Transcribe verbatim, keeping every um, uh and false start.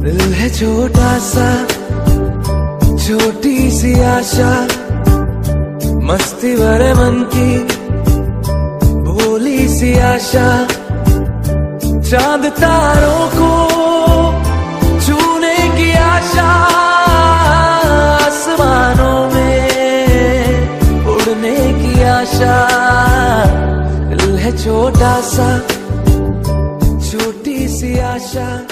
दिल है छोटा सा, छोटी सी आशा, मस्ती भरे मन की भोली सी आशा, चांद तारों को छूने की आशा, आसमानों में उड़ने की आशा। दिल है छोटा सा, छोटी सी आशा।